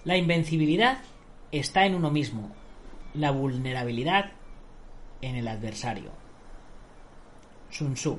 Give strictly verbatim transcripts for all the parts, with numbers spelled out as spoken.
La invencibilidad está en uno mismo, la vulnerabilidad en el adversario. Sun Tzu.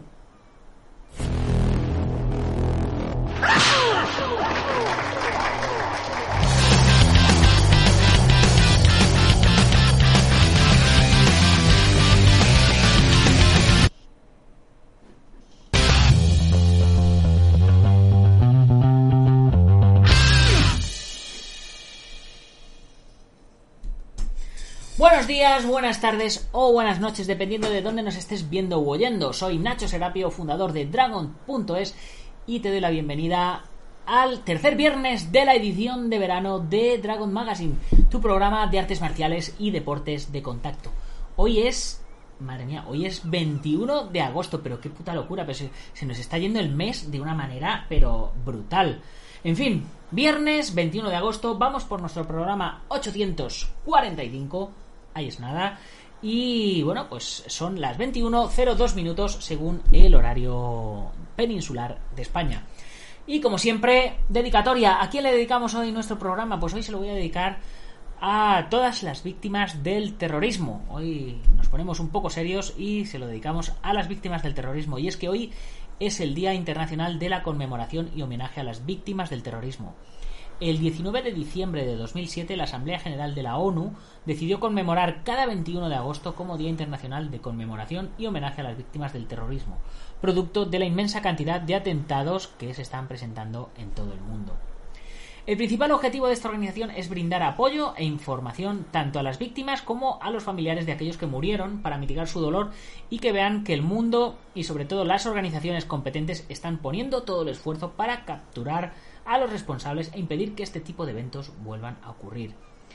Buenos días, buenas tardes o buenas noches, dependiendo de dónde nos estés viendo u oyendo. Soy Nacho Serapio, fundador de Dragon punto es, y te doy la bienvenida al tercer viernes de la edición de verano de Dragon Magazine, tu programa de artes marciales y deportes de contacto. Hoy es, madre mía, hoy es veintiuno de agosto, pero qué puta locura, pero se, se nos está yendo el mes de una manera, pero brutal. En fin, viernes veintiuno de agosto, vamos por nuestro programa ochocientos cuarenta y cinco. Ahí es nada. Y bueno, pues son las veintiuno cero dos minutos según el horario peninsular de España. Y como siempre, dedicatoria. ¿A quién le dedicamos hoy nuestro programa? Pues hoy se lo voy a dedicar a todas las víctimas del terrorismo. Hoy nos ponemos un poco serios y se lo dedicamos a las víctimas del terrorismo. Y es que hoy es el Día Internacional de la Conmemoración y Homenaje a las Víctimas del Terrorismo. El diecinueve de diciembre de dos mil siete, la Asamblea General de la ONU decidió conmemorar cada veintiuno de agosto como Día Internacional de Conmemoración y Homenaje a las Víctimas del Terrorismo, producto de la inmensa cantidad de atentados que se están presentando en todo el mundo. El principal objetivo de esta organización es brindar apoyo e información tanto a las víctimas como a los familiares de aquellos que murieron para mitigar su dolor y que vean que el mundo y sobre todo las organizaciones competentes están poniendo todo el esfuerzo para capturar a los responsables e impedir que este tipo de eventos vuelvan a ocurrir.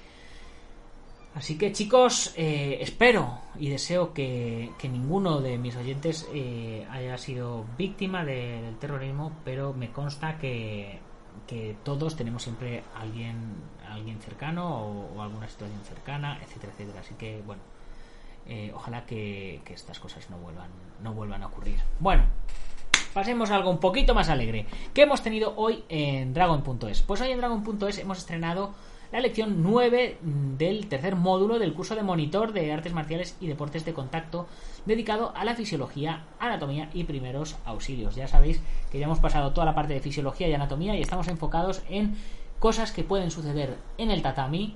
Así que chicos, eh, espero y deseo que, que ninguno de mis oyentes eh, haya sido víctima de, del terrorismo, pero me consta que, que todos tenemos siempre a alguien, a alguien cercano o, o alguna situación cercana, etcétera, etcétera. Así que bueno, eh, ojalá que, que estas cosas no vuelvan, no vuelvan a ocurrir. Bueno, pasemos a algo un poquito más alegre. ¿Qué hemos tenido hoy en Dragon punto es? Pues hoy en Dragon punto es hemos estrenado la lección nueve del tercer módulo del curso de monitor de artes marciales y deportes de contacto, dedicado a la fisiología, anatomía y primeros auxilios. Ya sabéis que ya hemos pasado toda la parte de fisiología y anatomía y estamos enfocados en cosas que pueden suceder en el tatami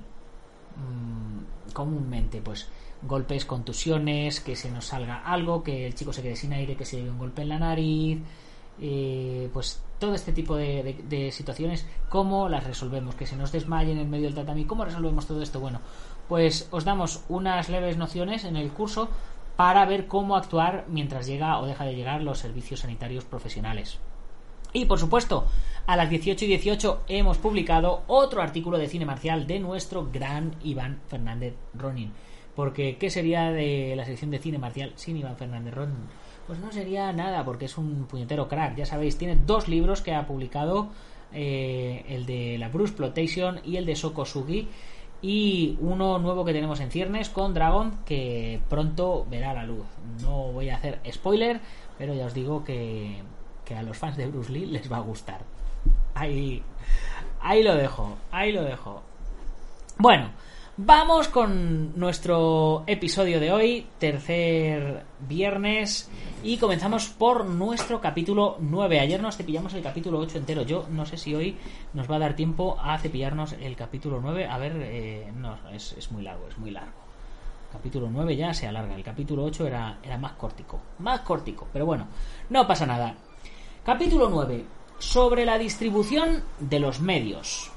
mmm, comúnmente, pues golpes, contusiones, que se nos salga algo, que el chico se quede sin aire, que se lleve un golpe en la nariz, eh, pues todo este tipo de, de, de situaciones, cómo las resolvemos, que se nos desmayen en medio del tatami, cómo resolvemos todo esto. Bueno, pues os damos unas leves nociones en el curso para ver cómo actuar mientras llega o deja de llegar los servicios sanitarios profesionales. Y por supuesto, a las dieciocho y dieciocho hemos publicado otro artículo de cine marcial de nuestro gran Iván Fernández Ronin. Porque ¿qué sería de la sección de cine marcial sin Iván Fernández Ronin? Pues no sería nada, porque es un puñetero crack. Ya sabéis, tiene dos libros que ha publicado, eh, el de la Bruceploitation y el de Sokosugi, y uno nuevo que tenemos en ciernes con Dragon, que pronto verá la luz. No voy a hacer spoiler, pero ya os digo que, que a los fans de Bruce Lee les va a gustar. Ahí, ahí lo dejo, ahí lo dejo. Bueno, vamos con nuestro episodio de hoy, tercer viernes, y comenzamos por nuestro capítulo nueve. Ayer nos cepillamos el capítulo ocho entero. Yo no sé si hoy nos va a dar tiempo a cepillarnos el capítulo nueve. A ver, eh, no, es, es muy largo, es muy largo. El capítulo nueve ya se alarga. El capítulo ocho era, era más cortico, más cortico, pero bueno, no pasa nada. Capítulo nueve, sobre la distribución de los medios.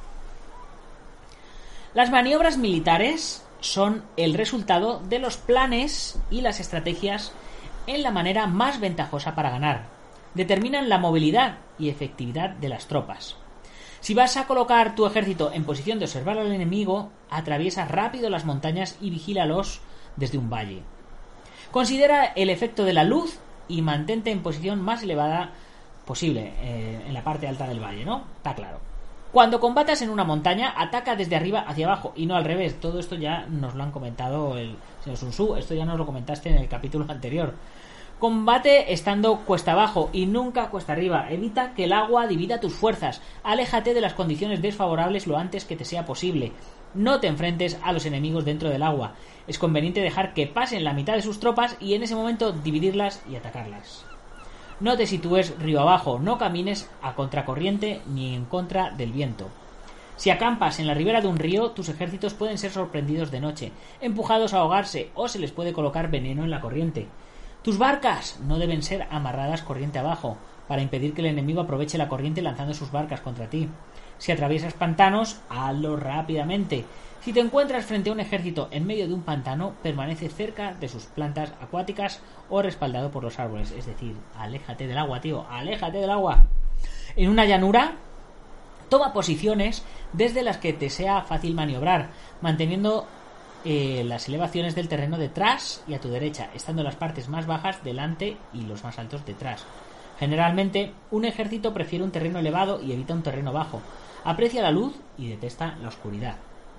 Las maniobras militares son el resultado de los planes y las estrategias en la manera más ventajosa para ganar. Determinan la movilidad y efectividad de las tropas. Si vas a colocar tu ejército en posición de observar al enemigo, atraviesa rápido las montañas y vigílalos desde un valle. Considera el efecto de la luz y mantente en posición más elevada posible, eh, en la parte alta del valle, ¿no? Está claro. Cuando combatas en una montaña, ataca desde arriba hacia abajo y no al revés. Todo esto ya nos lo han comentado el señor Sun Tzu. Esto ya nos lo comentaste en el capítulo anterior. Combate estando cuesta abajo y nunca cuesta arriba. Evita que el agua divida tus fuerzas. Aléjate de las condiciones desfavorables lo antes que te sea posible. No te enfrentes a los enemigos dentro del agua. Es conveniente dejar que pasen la mitad de sus tropas y en ese momento dividirlas y atacarlas. No te sitúes río abajo. No camines a contracorriente ni en contra del viento. Si acampas en la ribera de un río, tus ejércitos pueden ser sorprendidos de noche, empujados a ahogarse o se les puede colocar veneno en la corriente. Tus barcas no deben ser amarradas corriente abajo, para impedir que el enemigo aproveche la corriente lanzando sus barcas contra ti. Si atraviesas pantanos, hazlo rápidamente. Si te encuentras frente a un ejército en medio de un pantano, permanece cerca de sus plantas acuáticas o respaldado por los árboles. Es decir, aléjate del agua, tío, aléjate del agua. En una llanura, toma posiciones desde las que te sea fácil maniobrar, manteniendo Eh, las elevaciones del terreno detrás y a tu derecha, estando las partes más bajas delante y los más altos detrás. Generalmente, un ejército prefiere un terreno elevado y evita un terreno bajo. Aprecia la luz y detesta la oscuridad.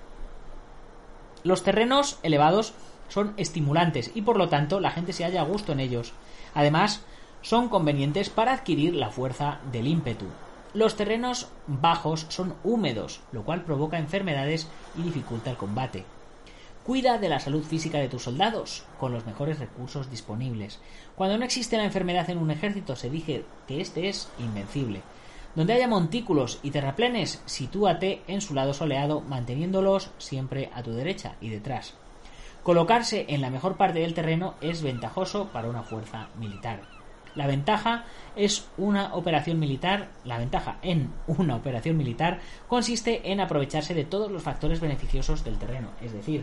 Los terrenos elevados son estimulantes y por lo tanto la gente se halla a gusto en ellos. Además, son convenientes para adquirir la fuerza del ímpetu. Los terrenos bajos son húmedos, lo cual provoca enfermedades y dificulta el combate. Cuida de la salud física de tus soldados con los mejores recursos disponibles. Cuando no existe la enfermedad en un ejército, se dice que este es invencible. Donde haya montículos y terraplenes, sitúate en su lado soleado, manteniéndolos siempre a tu derecha y detrás. Colocarse en la mejor parte del terreno es ventajoso para una fuerza militar. La ventaja es una operación militar. La ventaja en una operación militar consiste en aprovecharse de todos los factores beneficiosos del terreno, es decir,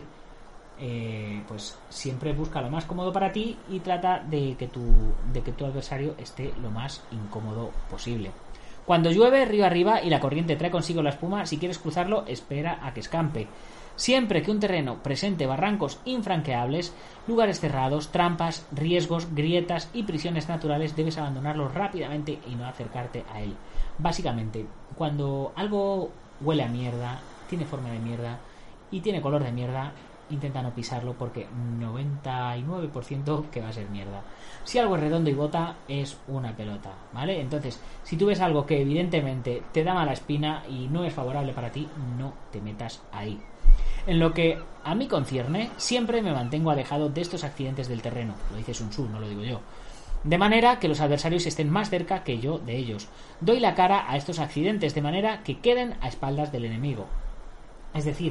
Eh, pues siempre busca lo más cómodo para ti y trata de que tu, de que tu adversario esté lo más incómodo posible. Cuando llueve río arriba y la corriente trae consigo la espuma, si quieres cruzarlo, espera a que escampe. Siempre que un terreno presente barrancos infranqueables, lugares cerrados, trampas, riesgos, grietas y prisiones naturales, debes abandonarlo rápidamente y no acercarte a él. Básicamente, cuando algo huele a mierda, tiene forma de mierda y tiene color de mierda, intenta no pisarlo porque noventa y nueve por ciento que va a ser mierda. Si algo es redondo y bota, es una pelota, ¿vale? Entonces, si tú ves algo que evidentemente te da mala espina y no es favorable para ti, no te metas ahí. En lo que a mí concierne, siempre me mantengo alejado de estos accidentes del terreno. Lo dice Sun Tzu, no lo digo yo. De manera que los adversarios estén más cerca que yo de ellos. Doy la cara a estos accidentes de manera que queden a espaldas del enemigo. Es decir,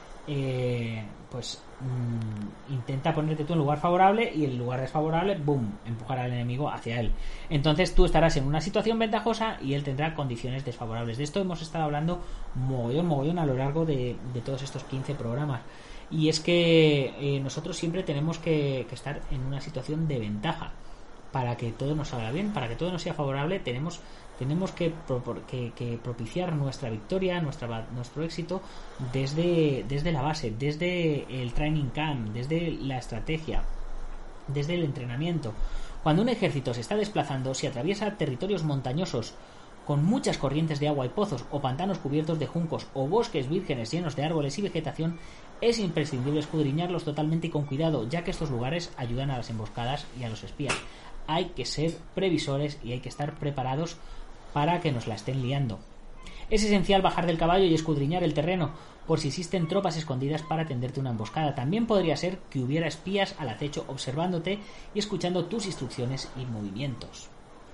Eh, pues mmm, intenta ponerte tú en lugar favorable y el lugar desfavorable, boom, empujar al enemigo hacia él. Entonces tú estarás en una situación ventajosa y él tendrá condiciones desfavorables. De esto hemos estado hablando mogollón, mogollón a lo largo de, de todos estos quince programas. Y es que eh, nosotros siempre tenemos que, que estar en una situación de ventaja para que todo nos salga bien, para que todo nos sea favorable. Tenemos Tenemos que, que, que propiciar nuestra victoria, nuestra, nuestro éxito desde, desde la base, desde el training camp, desde la estrategia, desde el entrenamiento. Cuando un ejército se está desplazando, si atraviesa territorios montañosos con muchas corrientes de agua y pozos, o pantanos cubiertos de juncos, o bosques vírgenes llenos de árboles y vegetación, es imprescindible escudriñarlos totalmente y con cuidado, ya que estos lugares ayudan a las emboscadas y a los espías. Hay que ser previsores y hay que estar preparados para que nos la estén liando. Es esencial bajar del caballo y escudriñar el terreno por si existen tropas escondidas para tenderte una emboscada. También podría ser que hubiera espías al acecho observándote y escuchando tus instrucciones y movimientos.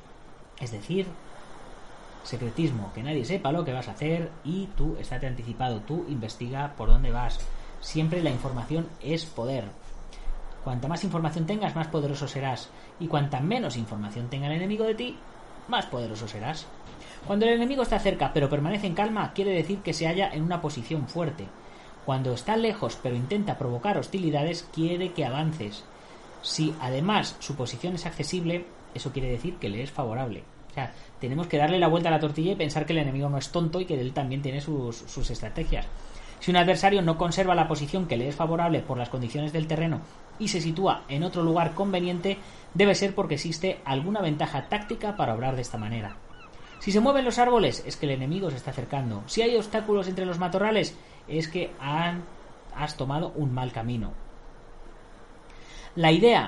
Es decir, secretismo, que nadie sepa lo que vas a hacer y tú estate anticipado, tú investiga por dónde vas. Siempre la información es poder. Cuanta más información tengas, más poderoso serás, y cuanta menos información tenga el enemigo de ti, más poderoso serás. Cuando el enemigo está cerca pero permanece en calma, quiere decir que se halla en una posición fuerte. Cuando está lejos pero intenta provocar hostilidades, quiere que avances. Si además su posición es accesible, eso quiere decir que le es favorable. O sea, tenemos que darle la vuelta a la tortilla y pensar que el enemigo no es tonto y que él también tiene sus, sus estrategias. Si un adversario no conserva la posición que le es favorable por las condiciones del terreno y se sitúa en otro lugar conveniente, debe ser porque existe alguna ventaja táctica para obrar de esta manera. Si se mueven los árboles, es que el enemigo se está acercando. Si hay obstáculos entre los matorrales, es que han, has tomado un mal camino. La idea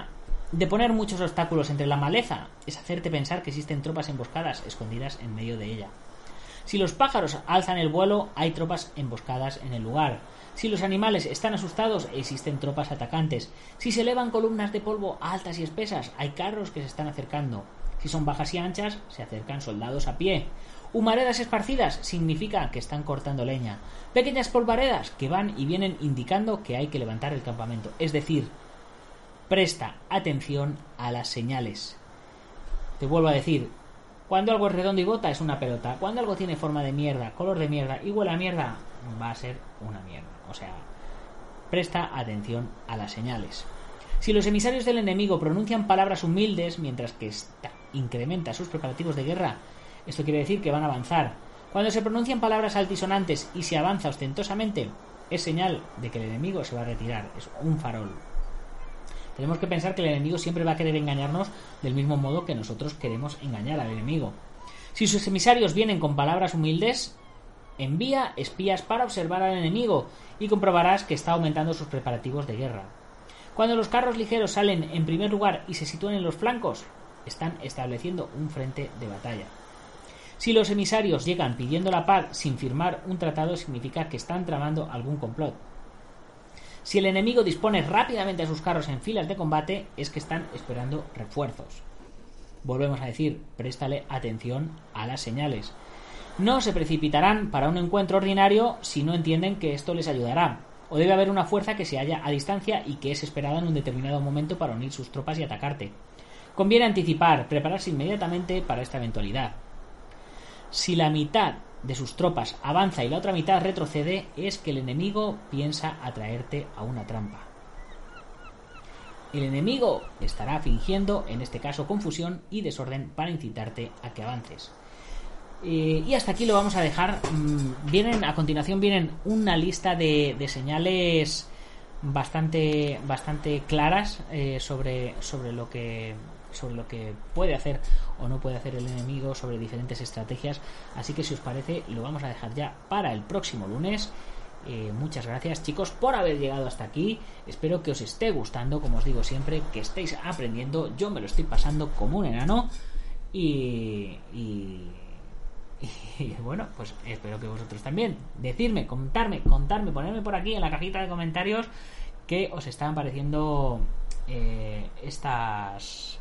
de poner muchos obstáculos entre la maleza es hacerte pensar que existen tropas emboscadas escondidas en medio de ella. Si los pájaros alzan el vuelo, hay tropas emboscadas en el lugar. Si los animales están asustados, existen tropas atacantes. Si se elevan columnas de polvo altas y espesas, hay carros que se están acercando. Si son bajas y anchas, se acercan soldados a pie. Humaredas esparcidas significa que están cortando leña. Pequeñas polvaredas que van y vienen indicando que hay que levantar el campamento. Es decir, presta atención a las señales. Te vuelvo a decir, cuando algo es redondo y bota es una pelota. Cuando algo tiene forma de mierda, color de mierda y huele a mierda, va a ser una mierda. O sea, presta atención a las señales. Si los emisarios del enemigo pronuncian palabras humildes mientras que ésta incrementa sus preparativos de guerra, esto quiere decir que van a avanzar. Cuando se pronuncian palabras altisonantes y se avanza ostentosamente, es señal de que el enemigo se va a retirar. Es un farol. Tenemos que pensar que el enemigo siempre va a querer engañarnos del mismo modo que nosotros queremos engañar al enemigo. Si sus emisarios vienen con palabras humildes, envía espías para observar al enemigo y comprobarás que está aumentando sus preparativos de guerra. Cuando los carros ligeros salen en primer lugar y se sitúan en los flancos, están estableciendo un frente de batalla. Si los emisarios llegan pidiendo la paz sin firmar un tratado, significa que están tramando algún complot. Si el enemigo dispone rápidamente a sus carros en filas de combate, es que están esperando refuerzos. Volvemos a decir, préstale atención a las señales. No se precipitarán para un encuentro ordinario si no entienden que esto les ayudará. O debe haber una fuerza que se halla a distancia y que es esperada en un determinado momento para unir sus tropas y atacarte. Conviene anticipar, prepararse inmediatamente para esta eventualidad. Si la mitad de sus tropas avanza y la otra mitad retrocede, es que el enemigo piensa atraerte a una trampa. El enemigo estará fingiendo, en este caso, confusión y desorden para incitarte a que avances. Eh, y hasta aquí lo vamos a dejar. Mm, vienen a continuación vienen una lista de, de señales bastante bastante claras eh, sobre sobre lo que sobre lo que puede hacer o no puede hacer el enemigo, sobre diferentes estrategias. Así que si os parece lo vamos a dejar ya para el próximo lunes. Eh, muchas gracias, chicos, por haber llegado hasta aquí. Espero que os esté gustando, como os digo siempre, que estéis aprendiendo. Yo me lo estoy pasando como un enano y, y, y bueno, pues espero que vosotros también. Decidme, contarme, contarme, ponerme por aquí en la cajita de comentarios qué os están pareciendo eh, estas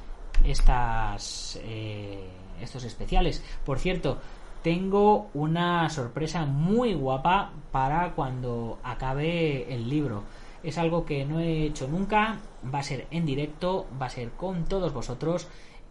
estas eh, estos especiales. Por cierto, tengo una sorpresa muy guapa para cuando acabe el libro. Es algo que no he hecho nunca. Va a ser en directo, va a ser con todos vosotros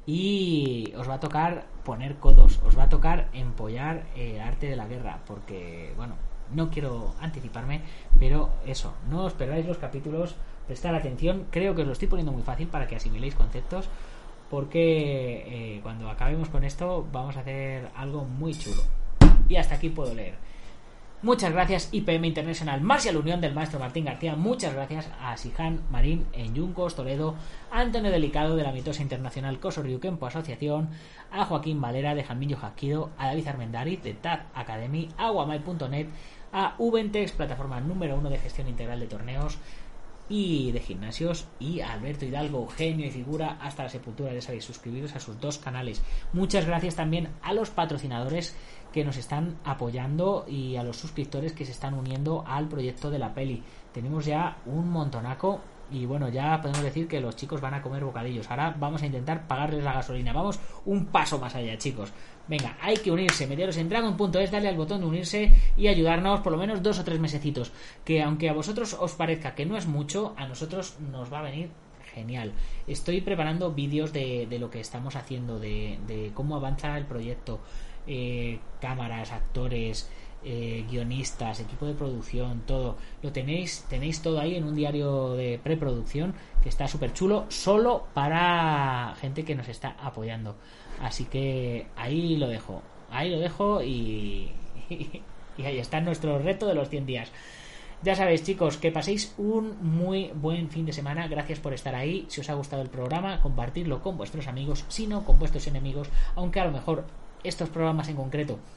y os va a tocar poner codos, os va a tocar empollar el arte de la guerra, porque bueno, no quiero anticiparme, pero eso, no os perdáis los capítulos, prestar atención. Creo que os lo estoy poniendo muy fácil para que asimiléis conceptos, porque eh, cuando acabemos con esto vamos a hacer algo muy chulo. Y hasta aquí puedo leer. Muchas gracias I P M International Marcial Unión del maestro Martín García. Muchas gracias a Sihan Marín en Yuncos, Toledo, a Antonio Delicado de la Mitosa Internacional Koso Ryukenpo Asociación, a Joaquín Valera de Jamillo Jaquido, a David Armendariz de T A D Academy, a Guamai punto net, a Ubentex, plataforma número uno de gestión integral de torneos y de gimnasios, y a Alberto Hidalgo, genio y figura hasta la sepultura. Ya sabéis, suscribiros a sus dos canales. Muchas gracias también a los patrocinadores que nos están apoyando y a los suscriptores que se están uniendo al proyecto de la peli. Tenemos ya un montonaco y bueno, ya podemos decir que los chicos van a comer bocadillos. Ahora vamos a intentar pagarles la gasolina. Vamos un paso más allá, chicos. Venga, hay que unirse, meteros en dragon punto es, darle al botón de unirse y ayudarnos por lo menos dos o tres mesecitos, que aunque a vosotros os parezca que no es mucho, a nosotros nos va a venir genial. Estoy preparando vídeos de, de lo que estamos haciendo, de, de cómo avanza el proyecto, eh, cámaras, actores, eh, guionistas, equipo de producción, todo. Lo tenéis, tenéis todo ahí en un diario de preproducción que está súper chulo, solo para gente que nos está apoyando. Así que ahí lo dejo, ahí lo dejo y, y, y ahí está nuestro reto de los cien días. Ya sabéis, chicos, que paséis un muy buen fin de semana. Gracias por estar ahí. Si os ha gustado el programa, compartirlo con vuestros amigos, si no con vuestros enemigos, aunque a lo mejor estos programas en concreto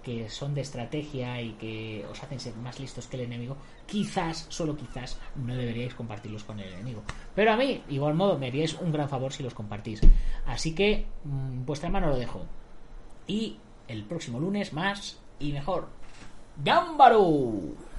que son de estrategia y que os hacen ser más listos que el enemigo, quizás, solo quizás, no deberíais compartirlos con el enemigo. Pero a mí, igual modo, me haríais un gran favor si los compartís. Así que, mmm, vuestra mano lo dejo. Y el próximo lunes más y mejor. ¡Gámbaro!